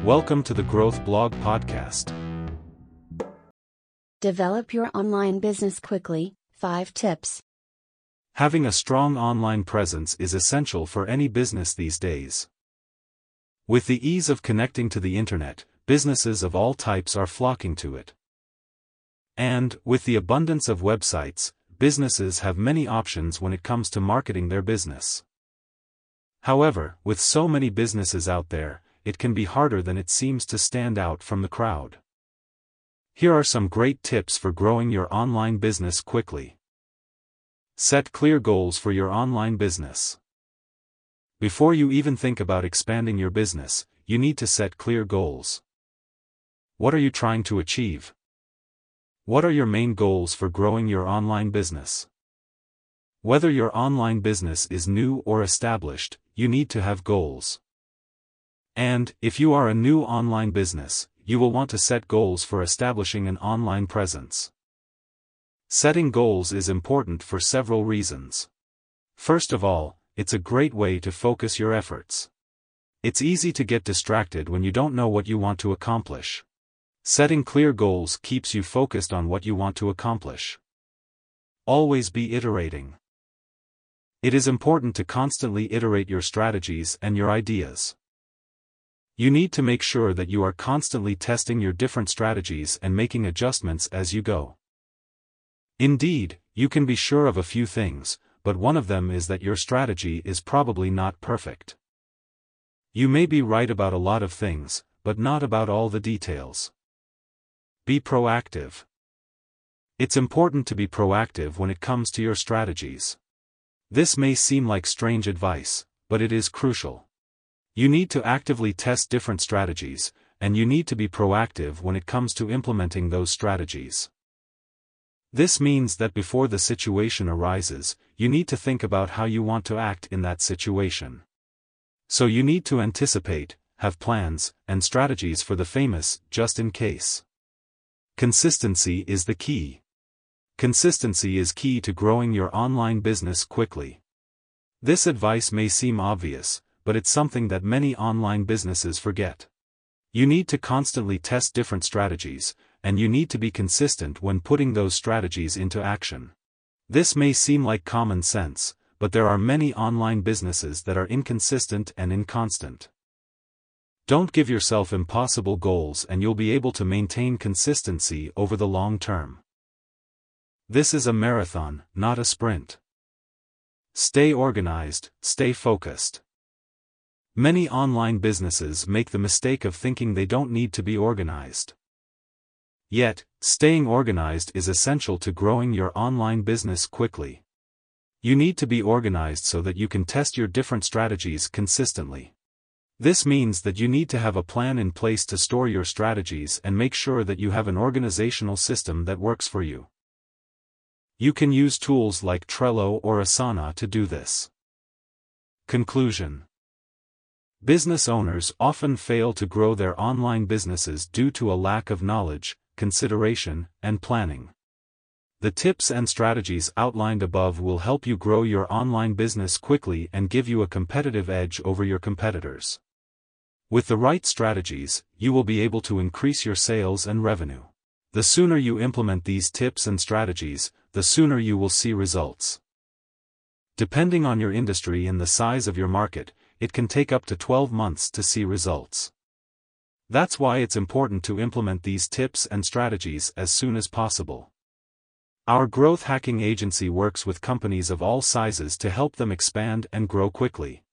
Welcome to the Growth Blog Podcast. Develop your online business quickly, 5 tips. Having a strong online presence is essential for any business these days. With the ease of connecting to the internet, businesses of all types are flocking to it. And, with the abundance of websites, businesses have many options when it comes to marketing their business. However, with so many businesses out there, it can be harder than it seems to stand out from the crowd. Here are some great tips for growing your online business quickly. Set clear goals for your online business. Before you even think about expanding your business, you need to set clear goals. What are you trying to achieve? What are your main goals for growing your online business? Whether your online business is new or established, you need to have goals. And, if you are a new online business, you will want to set goals for establishing an online presence. Setting goals is important for several reasons. First of all, it's a great way to focus your efforts. It's easy to get distracted when you don't know what you want to accomplish. Setting clear goals keeps you focused on what you want to accomplish. Always be iterating. It is important to constantly iterate your strategies and your ideas. You need to make sure that you are constantly testing your different strategies and making adjustments as you go. Indeed, you can be sure of a few things, but one of them is that your strategy is probably not perfect. You may be right about a lot of things, but not about all the details. Be proactive. It's important to be proactive when it comes to your strategies. This may seem like strange advice, but it is crucial. You need to actively test different strategies, and you need to be proactive when it comes to implementing those strategies. This means that before the situation arises, you need to think about how you want to act in that situation. So you need to anticipate, have plans, and strategies for the famous, just in case. Consistency is the key. Consistency is key to growing your online business quickly. This advice may seem obvious, but it's something that many online businesses forget. You need to constantly test different strategies, and you need to be consistent when putting those strategies into action. This may seem like common sense, but there are many online businesses that are inconsistent and inconstant. Don't give yourself impossible goals and you'll be able to maintain consistency over the long term. This is a marathon, not a sprint. Stay organized, stay focused. Many online businesses make the mistake of thinking they don't need to be organized. Yet, staying organized is essential to growing your online business quickly. You need to be organized so that you can test your different strategies consistently. This means that you need to have a plan in place to store your strategies and make sure that you have an organizational system that works for you. You can use tools like Trello or Asana to do this. Conclusion. Business owners often fail to grow their online businesses due to a lack of knowledge, consideration, and planning. The tips and strategies outlined above will help you grow your online business quickly and give you a competitive edge over your competitors. With the right strategies, you will be able to increase your sales and revenue. The sooner you implement these tips and strategies, the sooner you will see results. Depending on your industry and the size of your market, it can take up to 12 months to see results. That's why it's important to implement these tips and strategies as soon as possible. Our growth hacking agency works with companies of all sizes to help them expand and grow quickly.